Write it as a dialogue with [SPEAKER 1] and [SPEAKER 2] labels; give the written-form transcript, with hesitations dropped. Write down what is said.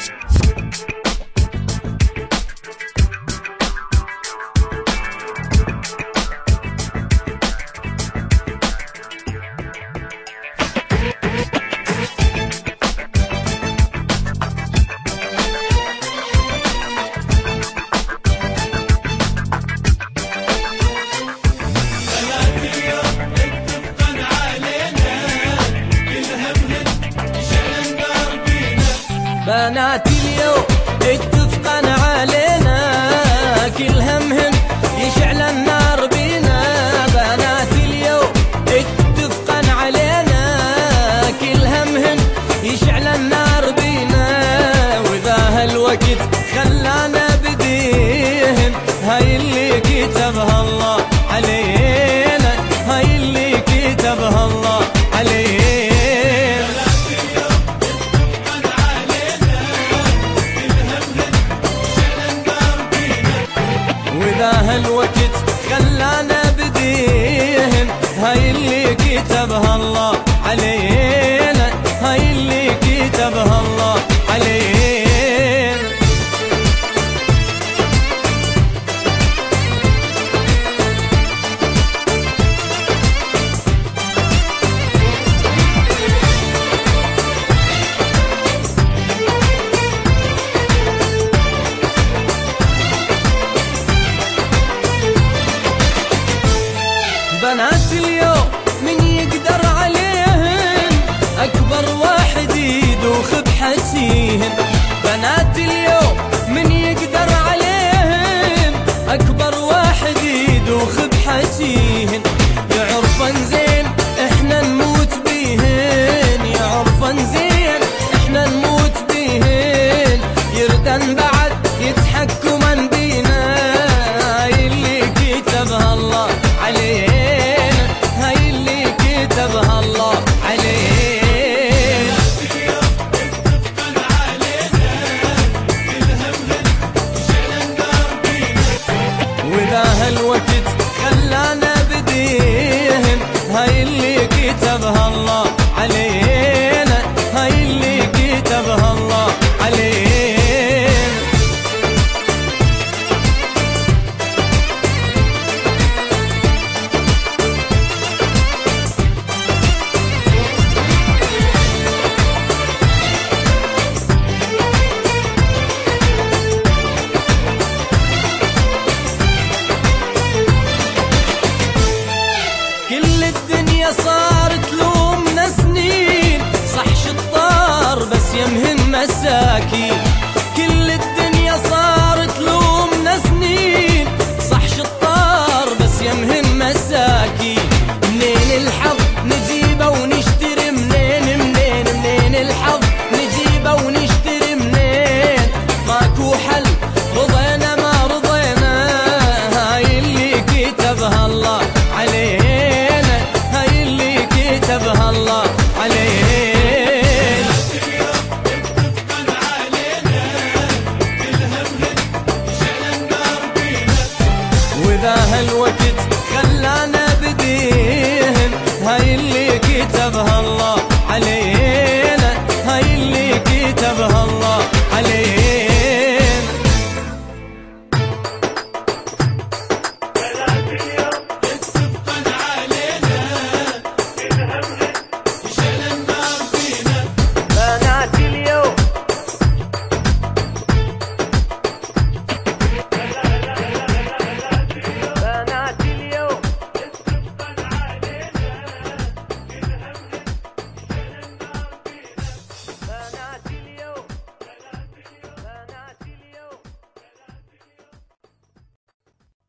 [SPEAKER 1] بنات اليوم اتفقن علينا، كل همهن يشعل النار بينا. بنات اليوم اتفقن علينا، كل همهن يشعل النار بينا. وإذا هالوقت خلانا بديهن، هاي اللي كتبها الله علينا، هاي اللي كتبها الله علينا. وإذا هالوقت خلانا بديهن، هاي اللي كتبها الله علينا، هاي اللي كتبها الله علينا. بنات اليوم من يقدر عليهن، أكبر واحد يدوخ بحسيهن. بنات اليوم من يقدر عليهن، أكبر واحد يدوخ بحسيهن. يعرفن زين احنا نموت بيهن، يعرفن زين احنا نموت بيهن. يردن بعد يتحكمن بينا، هاي اللي كتبها الله علينا، هاي اللي كتبها الله علينا. وإذا هالوقت خلانا بديهن، هاي اللي كتبها الله علينا، هاي اللي كتبها الله علينا. كل الدنيا صارت لومنا سنين، صح شطار بس يمهن مساكين. كل الدنيا صارت لومنا سنين، صح شطار بس يمهن مساكين. منين الحظ نجيبه ونشتري، منين الحظ نجيبه ونشتري منين. ماكو حل رضينا ما رضينا، هاي اللي كتبها الله علينا، هاي اللي كتبها الله علينا. وإذا هالوقت خلانا بديهن، هاي اللي كتبها الله علينا، هاي اللي كتبها الله علينا.